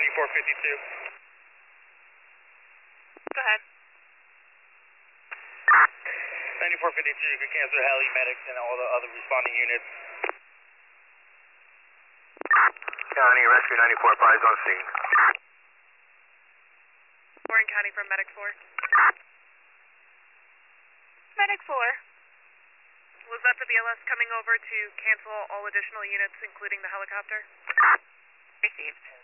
9452. Go ahead. 9452, you can cancel heli, medics, and all the other responding units. County, Rescue 94, prize on scene. Warren County from Medic 4. Medic 4. Was that the BLS coming over to cancel all additional units, including the helicopter? Received.